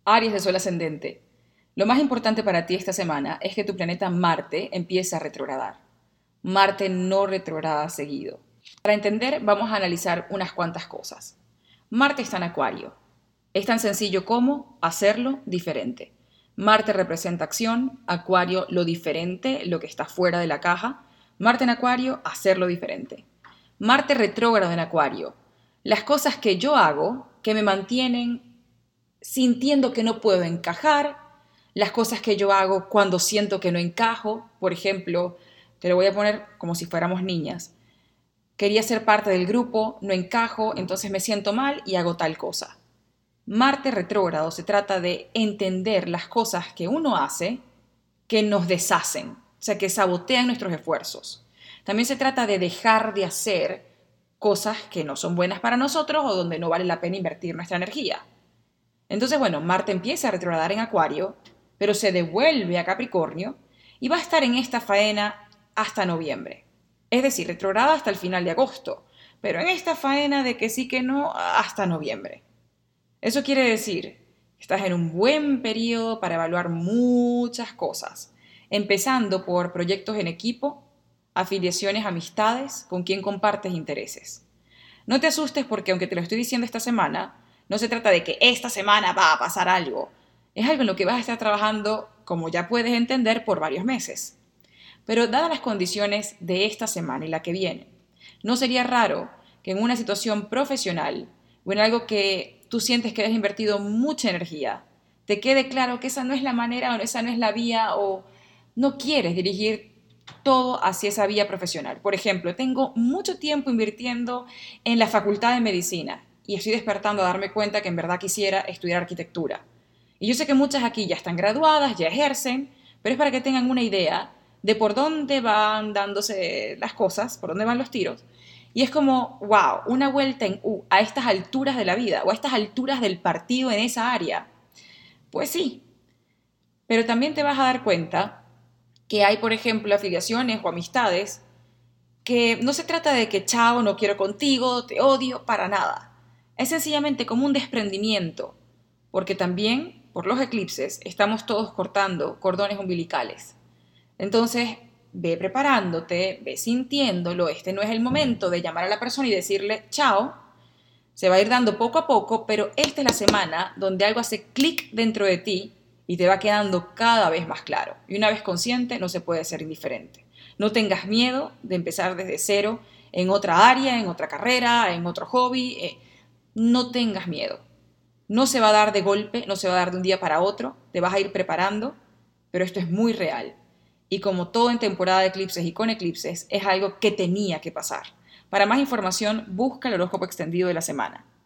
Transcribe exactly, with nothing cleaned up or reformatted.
Aries de Sol ascendente. Lo más importante para ti esta semana es que tu planeta Marte empiece a retrogradar. Marte no retrograda seguido. Para entender, vamos a analizar unas cuantas cosas. Marte está en Acuario. Es tan sencillo como hacerlo diferente. Marte representa acción, Acuario lo diferente, lo que está fuera de la caja. Marte en Acuario, hacerlo diferente. Marte retrógrado en Acuario. Las cosas que yo hago que me mantienen sintiendo que no puedo encajar, las cosas que yo hago cuando siento que no encajo. Por ejemplo, te lo voy a poner como si fuéramos niñas. Quería ser parte del grupo, no encajo, entonces me siento mal y hago tal cosa. Marte retrógrado se trata de entender las cosas que uno hace que nos deshacen, o sea, que sabotean nuestros esfuerzos. También se trata de dejar de hacer cosas que no son buenas para nosotros o donde no vale la pena invertir nuestra energía. Entonces, bueno, Marte empieza a retrogradar en Acuario, pero se devuelve a Capricornio y va a estar en esta faena hasta noviembre. Es decir, retrograda hasta el final de agosto, pero en esta faena de que sí que no hasta noviembre. Eso quiere decir que estás en un buen periodo para evaluar muchas cosas, empezando por proyectos en equipo, afiliaciones, amistades, con quien compartes intereses. No te asustes porque aunque te lo estoy diciendo esta semana, no se trata de que esta semana va a pasar algo. Es algo en lo que vas a estar trabajando, como ya puedes entender, por varios meses. Pero dadas las condiciones de esta semana y la que viene, no sería raro que en una situación profesional o en algo que tú sientes que has invertido mucha energía, te quede claro que esa no es la manera o esa no es la vía o no quieres dirigir todo hacia esa vía profesional. Por ejemplo, tengo mucho tiempo invirtiendo en la facultad de medicina y estoy despertando a darme cuenta que en verdad quisiera estudiar arquitectura. Y yo sé que muchas aquí ya están graduadas, ya ejercen, pero es para que tengan una idea de por dónde van dándose las cosas, por dónde van los tiros. Y es como, wow, una vuelta en U a estas alturas de la vida o a estas alturas del partido en esa área. Pues sí, pero también te vas a dar cuenta que hay, por ejemplo, afiliaciones o amistades que no se trata de que chao, no quiero contigo, te odio, para nada. Es sencillamente como un desprendimiento, porque también por los eclipses estamos todos cortando cordones umbilicales. Entonces, ve preparándote, ve sintiéndolo, este no es el momento de llamar a la persona y decirle chao, se va a ir dando poco a poco, pero esta es la semana donde algo hace clic dentro de ti y te va quedando cada vez más claro. Y una vez consciente, no se puede ser indiferente. No tengas miedo de empezar desde cero en otra área, en otra carrera, en otro hobby. Eh, no tengas miedo. No se va a dar de golpe, no se va a dar de un día para otro, te vas a ir preparando, pero esto es muy real. Y como todo en temporada de eclipses y con eclipses, es algo que tenía que pasar. Para más información, busca el horóscopo extendido de la semana.